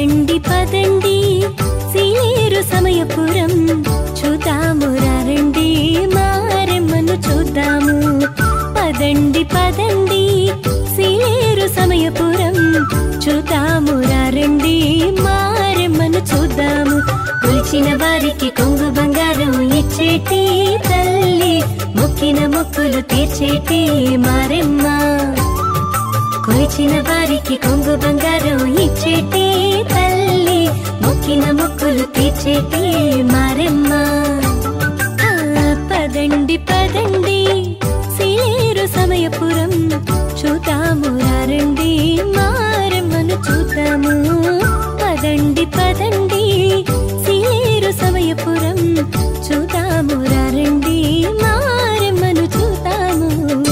పదండి పదండి సీలేరు సమయపురం చూద్దాము రండి మారెమ్మను చూద్దాము. పదండి పదండి సీలేరు సమయపురం చూద్దాము రండి మారెమ్మను చూద్దాము. కొలిచిన వారికి కొంగు బంగారం ఇచ్చేటి తల్లి, మొక్కిన మొక్కులు తీర్చేటి మారెమ్మ. కొలిచిన వారికి కొంగు బంగారం ఇచ్చేటి తల్లి, మొక్కిన మొక్కులు తీర్చేటి మారెమ్మ. పదండి పదండి సీలేరు సమయపురం చూద్దాము రండి మారెమ్మను చూద్దాము. పదండి పదండి సీలేరు సమయపురం చూద్దాము రండి మారెమ్మను చూద్దాము.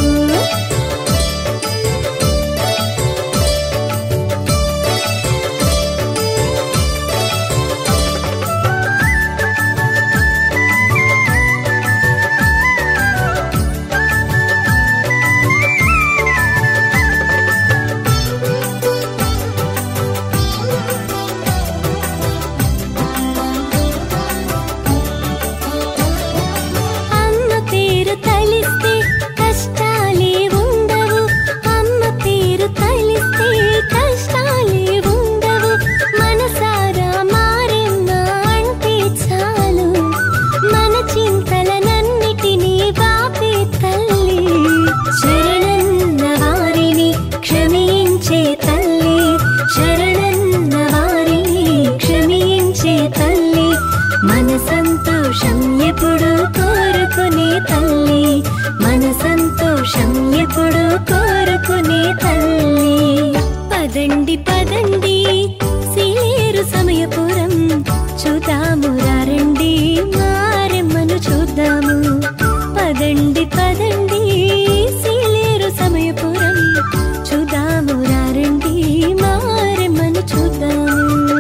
మన సంతోషం ఎప్పుడు కోరుకునే తల్లి, మన సంతోషం ఎప్పుడు కోరుకునే తల్లి. పదండి పదండి సీలేరు సమయపురం చూద్దాము రండి మారెమ్మను చూద్దాము. పదండి పదండి సీలేరు సమయపురం చూద్దాము రండి మారెమ్మను చూద్దాము.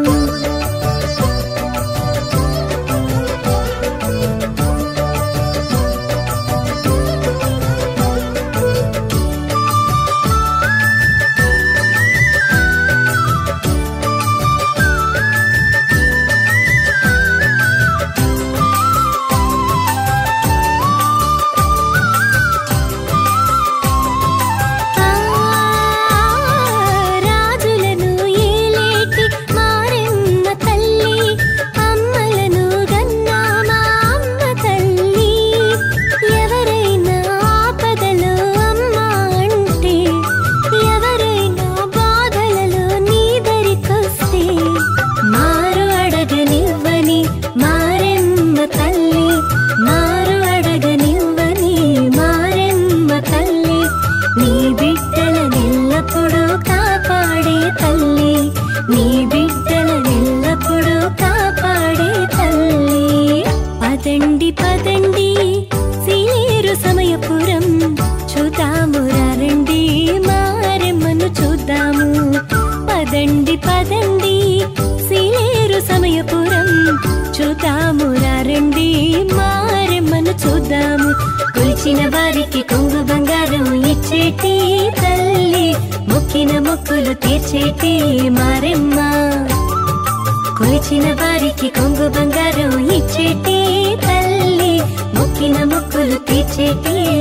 పదండి పదండి సీలేరు సమయపురం చూద్దాము రండి మారెమ్మను చూద్దాము. పదండి పదండి సీలేరు సమయపురం చూద్దాము రండి మారెమ్మను చూద్దాము. కొలిచిన వారికి కొంగు బంగారం ఇచ్చేటి తల్లి, మొక్కిన మొక్కులు తీర్చేటి మారెమ్మ. కొలిచిన వారికి కొంగు బంగారం ఇచ్చేటి తల్లి, మొక్కిన మొక్కులు తీర్చేటి